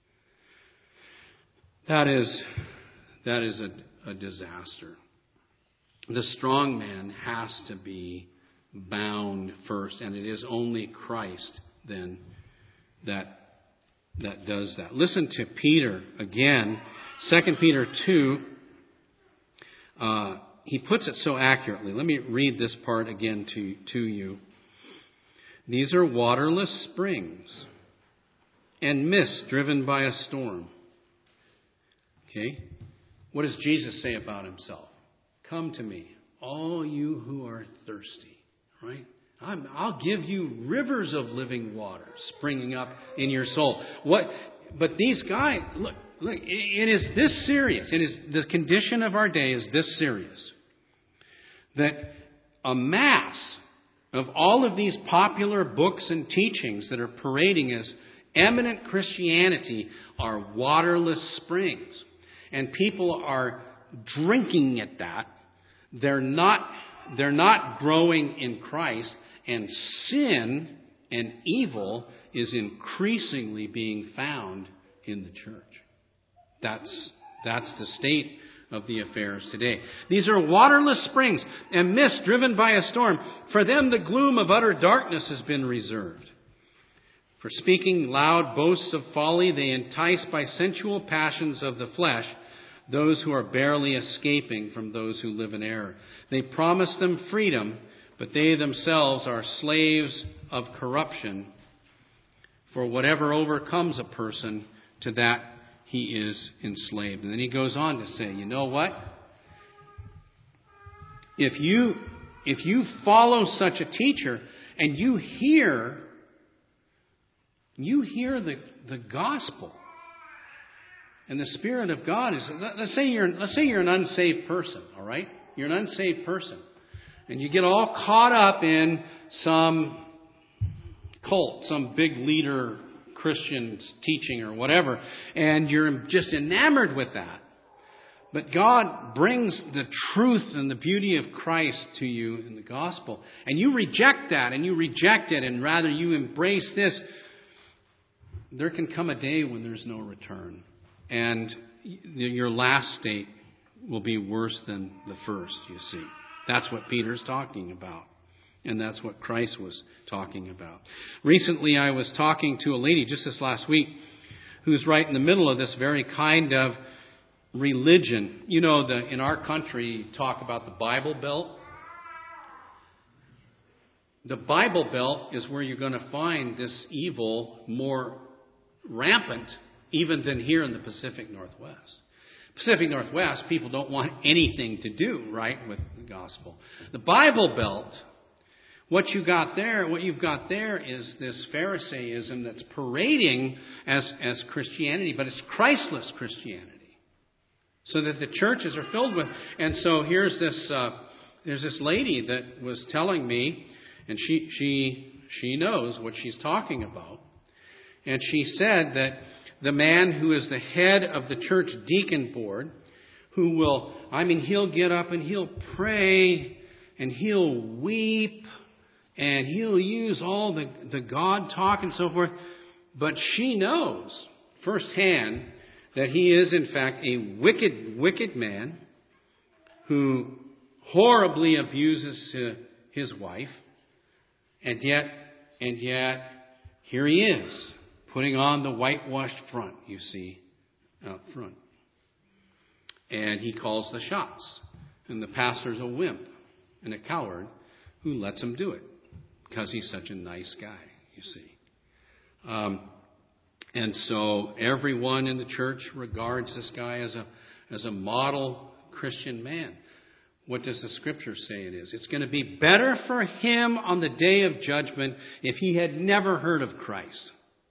that is that is a, a disaster. The strong man has to be bound first, and it is only Christ then that that does that. Listen to Peter again, Second Peter two. Uh, he puts it so accurately. Let me read this part again to, to you. These are waterless springs and mist driven by a storm. Okay? What does Jesus say about himself? Come to me, all you who are thirsty. Right? I'm, I'll give you rivers of living water springing up in your soul. What? But these guys, look, look, it is this serious. It is the condition of our day is this serious. That a mass of all of these popular books and teachings that are parading as eminent Christianity are waterless springs. and people are drinking at that. They're not, they're not growing in Christ, and sin and evil is increasingly being found in the church. That's, that's the state of the affairs today. These are waterless springs and mist driven by a storm. For them the gloom of utter darkness has been reserved. For speaking loud boasts of folly, they entice by sensual passions of the flesh those who are barely escaping from those who live in error. They promise them freedom, but they themselves are slaves of corruption. For whatever overcomes a person, to that he is enslaved. And then he goes on to say, you know what? If you, if you follow such a teacher and you hear, you hear the, the gospel, and the Spirit of God is, let's say you're, let's say you're an unsaved person, all right? You're an unsaved person. And you get all caught up in some cult, some big leader Christian teaching or whatever, and you're just enamored with that. But God brings the truth and the beauty of Christ to you in the gospel. And you reject that, and you reject it, and rather you embrace this. There can come a day when there's no return. And your last state will be worse than the first, you see. That's what Peter's talking about. And that's what Christ was talking about. Recently, I was talking to a lady just this last week who's right in the middle of this very kind of religion. You know, the, in our country, talk about the Bible Belt. The Bible Belt is where you're going to find this evil more rampant even than here in the Pacific Northwest. Pacific Northwest, people don't want anything to do, right, with the gospel. The Bible Belt, what you got there, what you've got there is this Pharisaism that's parading as, as Christianity, but it's Christless Christianity. So that the churches are filled with. And so here's this, uh, there's this lady that was telling me, and she, she, she knows what she's talking about. And she said that the man who is the head of the church deacon board, who will, I mean, he'll get up and he'll pray and he'll weep and he'll use all the, the God talk and so forth. But she knows firsthand that he is, in fact, a wicked, wicked man who horribly abuses his wife. And yet, and yet, here he is, putting on the whitewashed front, you see, out front. And he calls the shots. And the pastor's a wimp and a coward who lets him do it because he's such a nice guy, you see. Um, and so everyone in the church regards this guy as a as a model Christian man. What does the Scripture say it is? It's going to be better for him on the day of judgment if he had never heard of Christ.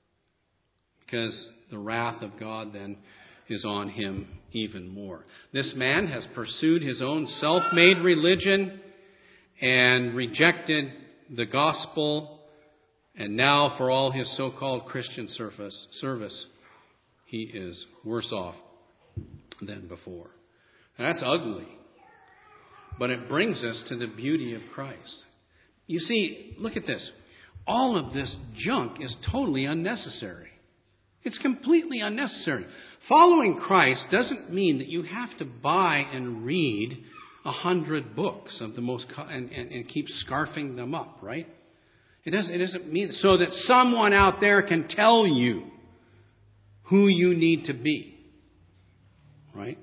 Because the wrath of God then is on him even more. This man has pursued his own self-made religion and rejected the gospel. And now for all his so-called Christian service, service, he is worse off than before. Now, that's ugly. But it brings us to the beauty of Christ. You see, look at this. All of this junk is totally unnecessary. It's completely unnecessary. Following Christ doesn't mean that you have to buy and read a hundred books of the most and, and, and keep scarfing them up, right? It doesn't, it doesn't mean so that someone out there can tell you who you need to be, right?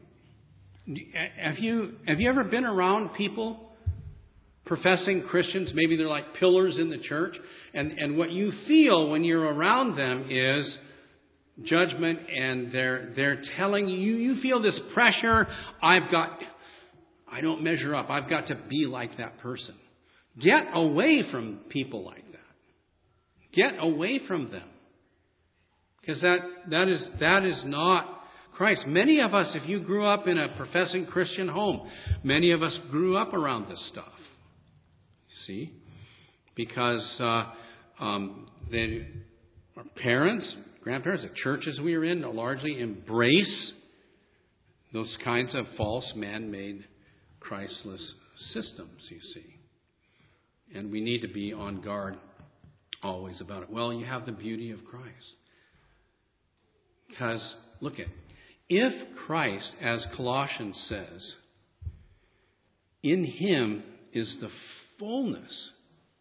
Have you have you ever been around people, professing Christians? Maybe they're like pillars in the church, and and what you feel when you're around them is judgment, and they're they're telling you, you feel this pressure. I've got, I don't measure up. I've got to be like that person. Get away from people like that. Get away from them, because that that is that is not Christ. Many of us, if you grew up in a professing Christian home, many of us grew up around this stuff. You see, because uh, um, they, our parents, grandparents, the churches we were in largely embrace those kinds of false man-made Christless systems, you see. And we need to be on guard always about it. Well, you have the beauty of Christ. Because, look at, if Christ, as Colossians says, in Him is the fullness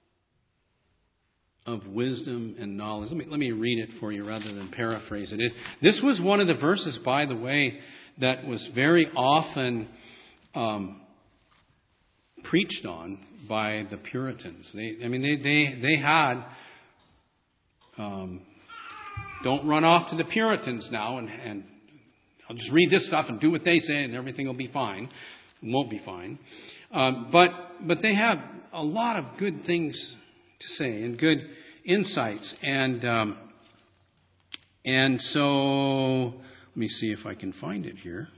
of wisdom and knowledge. Let me, let me read it for you rather than paraphrase it. it. This was one of the verses, by the way, that was very often um, preached on by the Puritans. They, I mean, they they they had. Um, don't run off to the Puritans now, and, and I'll just read this stuff and do what they say, and everything will be fine. It won't be fine. Um, but but they have a lot of good things to say and good insights, and um, and so let me see if I can find it here.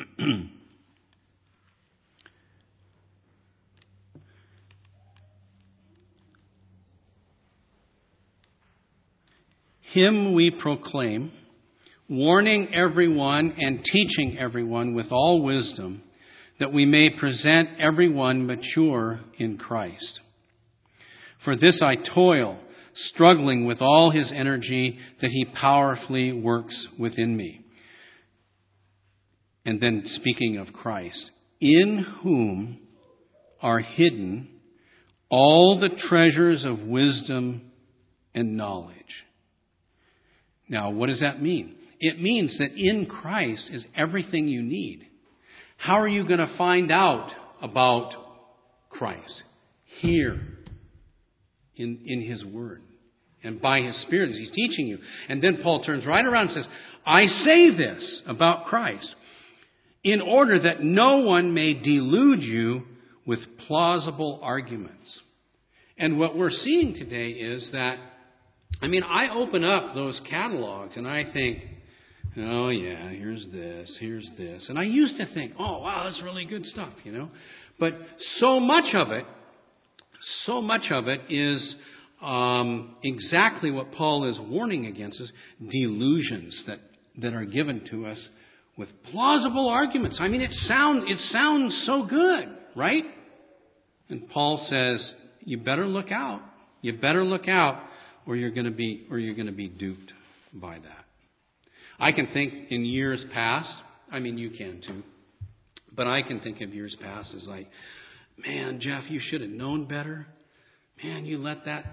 Him we proclaim, warning everyone and teaching everyone with all wisdom, that we may present everyone mature in Christ. For this I toil, struggling with all His energy that He powerfully works within me. And then speaking of Christ, in whom are hidden all the treasures of wisdom and knowledge. Now, what does that mean? It means that in Christ is everything you need. How are you going to find out about Christ? Here, in, in His Word, and by His Spirit as He's teaching you. And then Paul turns right around and says, I say this about Christ, in order that no one may delude you with plausible arguments. And what we're seeing today is that, I mean, I open up those catalogs and I think, oh yeah, here's this, here's this. And I used to think, oh wow, that's really good stuff, you know. But so much of it, so much of it is um, exactly what Paul is warning against, is delusions that, that are given to us with plausible arguments. I mean, it sound it sounds so good, right? And Paul says, you better look out. You better look out, or you're going to be or you're going to be duped by that. I can think in years past. I mean, you can too. But I can think of years past as like, man, Jeff, you should have known better. Man, you let that,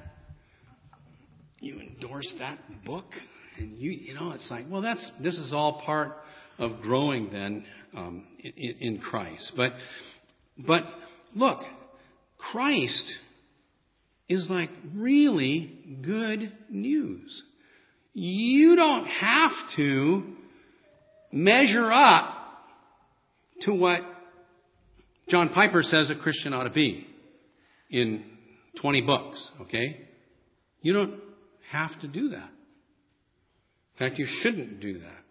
you endorsed that book, and you, you know, it's like, well, that's this is all part of growing then um, in, in Christ. But, but look, Christ is like really good news. You don't have to measure up to what John Piper says a Christian ought to be in twenty books, okay? You don't have to do that. In fact, you shouldn't do that.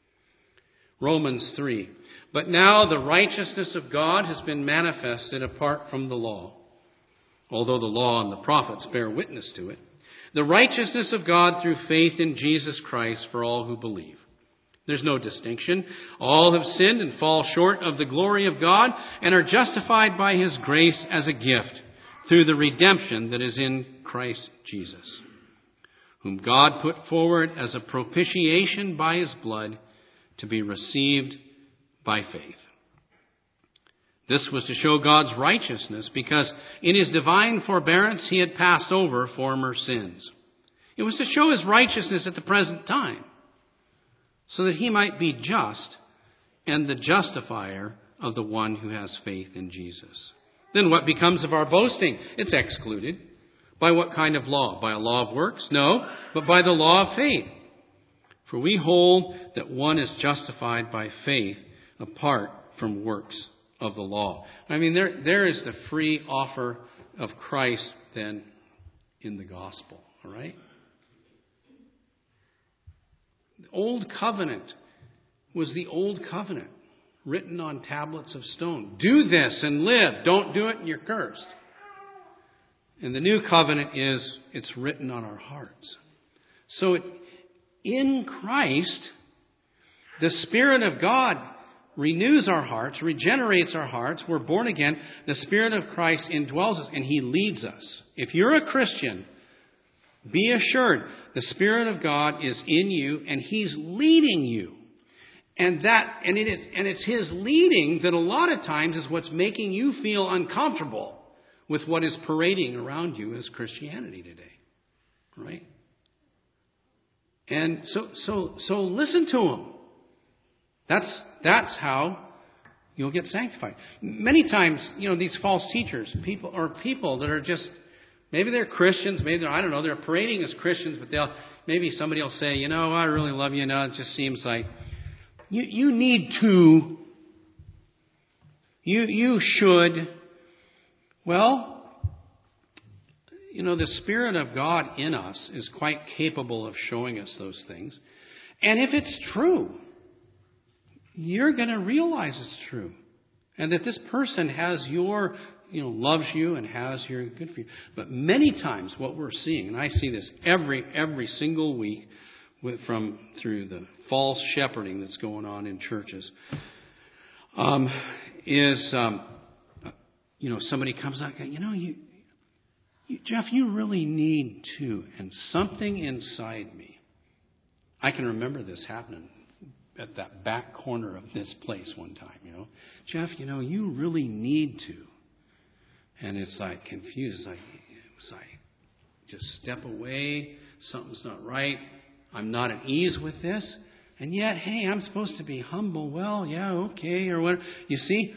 Romans three. But now the righteousness of God has been manifested apart from the law, although the law and the prophets bear witness to it. The righteousness of God through faith in Jesus Christ for all who believe. There's no distinction. All have sinned and fall short of the glory of God and are justified by His grace as a gift through the redemption that is in Christ Jesus, whom God put forward as a propitiation by His blood to be received by faith. This was to show God's righteousness, because in His divine forbearance He had passed over former sins. It was to show His righteousness at the present time, so that He might be just and the justifier of the one who has faith in Jesus. Then what becomes of our boasting? It's excluded. By what kind of law? By a law of works? No, but by the law of faith. For we hold that one is justified by faith apart from works of the law. I mean, there there is the free offer of Christ then in the gospel, all right? The old covenant was the old covenant written on tablets of stone. Do this and live. Don't do it and you're cursed. And the new covenant is, it's written on our hearts. So it, in Christ, the Spirit of God renews our hearts, regenerates our hearts. We're born again. The Spirit of Christ indwells us, and He leads us. If you're a Christian, be assured the Spirit of God is in you, and He's leading you. And that, and it is, and it's His leading that a lot of times is what's making you feel uncomfortable with what is parading around you as Christianity today, right? And so, so, so listen to Him. That's that's how you'll get sanctified. Many times, you know, these false teachers, people or people that are just maybe they're Christians, maybe they're, I don't know, they're parading as Christians, but they'll maybe somebody will say, you know, I really love you. No, it just seems like you you need to. You you should. Well, you know, the Spirit of God in us is quite capable of showing us those things. And if it's true, you're going to realize it's true. And that this person has your, you know, loves you and has your good for you. But many times what we're seeing, and I see this every every single week with, from through the false shepherding that's going on in churches, um, is, um, you know, somebody comes out and, you know, you, you, Jeff, you really need to. And something inside me, I can remember this happening at that back corner of this place one time, you know. Jeff, you know, you really need to. And it's like confused. It's like, it's like, just step away. Something's not right. I'm not at ease with this. And yet, hey, I'm supposed to be humble. Well, yeah, okay, or whatever. You see,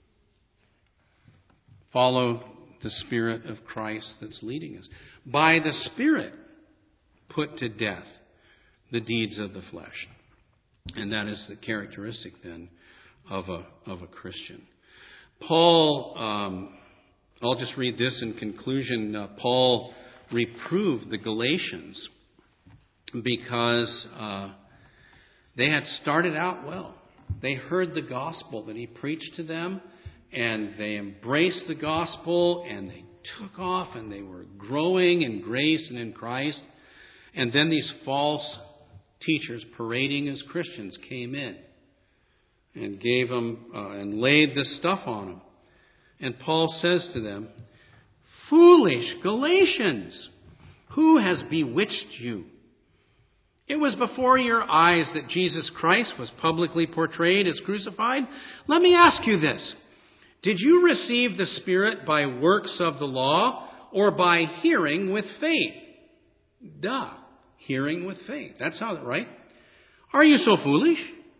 follow the Spirit of Christ that's leading us. By the Spirit, put to death the deeds of the flesh. And that is the characteristic then of a of a Christian. Paul, um, I'll just read this in conclusion. Uh, Paul reproved the Galatians because uh, they had started out well. They heard the gospel that he preached to them, and they embraced the gospel, and they took off, and they were growing in grace and in Christ. And then these false teachers parading as Christians came in and gave them uh, and laid this stuff on them. And Paul says to them, "Foolish Galatians, who has bewitched you? It was before your eyes that Jesus Christ was publicly portrayed as crucified. Let me ask you this. Did you receive the Spirit by works of the law or by hearing with faith?" Duh. Hearing with faith. That's how, right? Are you so foolish?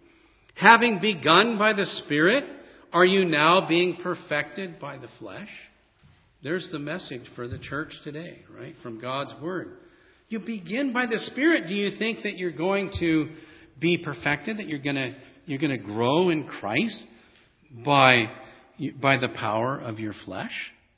Having begun by the Spirit, are you now being perfected by the flesh? There's the message for the church today, right? From God's Word. You begin by the Spirit. Do you think that you're going to be perfected, that you're going to you're going to grow in Christ by by the power of your flesh?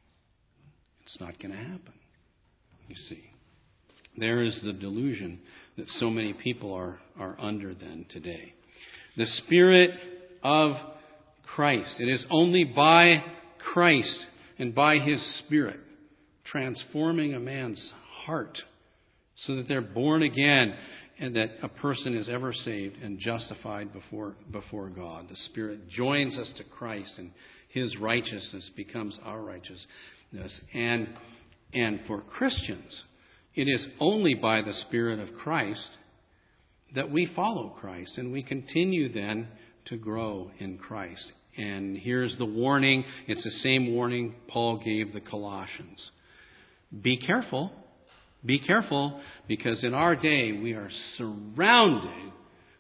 It's not going to happen. You see. There is the delusion that so many people are, are under then today. The Spirit of Christ. It is only by Christ and by His Spirit transforming a man's heart so that they're born again and that a person is ever saved and justified before, before God. The Spirit joins us to Christ and His righteousness becomes our righteousness. And, and for Christians, it is only by the Spirit of Christ that we follow Christ, and we continue then to grow in Christ. And here's the warning. It's the same warning Paul gave the Colossians. Be careful. Be careful, because in our day we are surrounded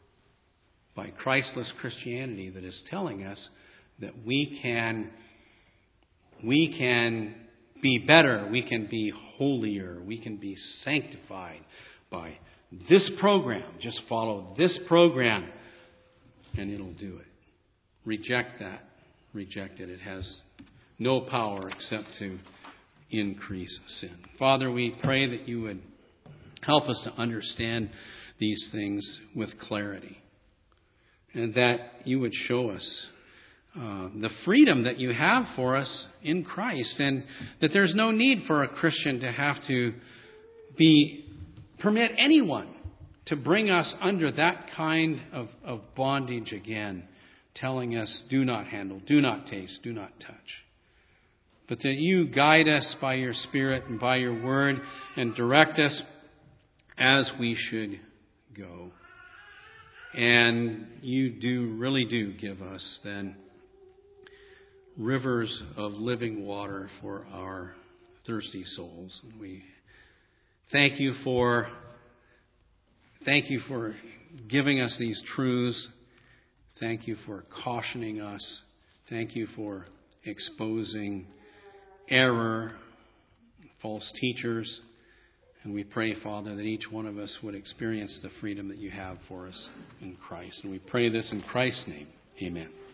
by Christless Christianity that is telling us that we can, we can be better, we can be holier, we can be sanctified by this program. Just follow this program and it'll do it. Reject that. Reject it. It has no power except to increase sin. Father, we pray that you would help us to understand these things with clarity, and that you would show us Uh, the freedom that you have for us in Christ, and that there's no need for a Christian to have to be permit anyone to bring us under that kind of, of bondage again telling us, do not handle, do not taste, do not touch. But that you guide us by your Spirit and by your word and direct us as we should go. And you do, really do give us then rivers of living water for our thirsty souls. And we thank you for, thank you for giving us these truths. Thank you for cautioning us. Thank you for exposing error, false teachers. And we pray, Father, that each one of us would experience the freedom that you have for us in Christ. And we pray this in Christ's name. Amen.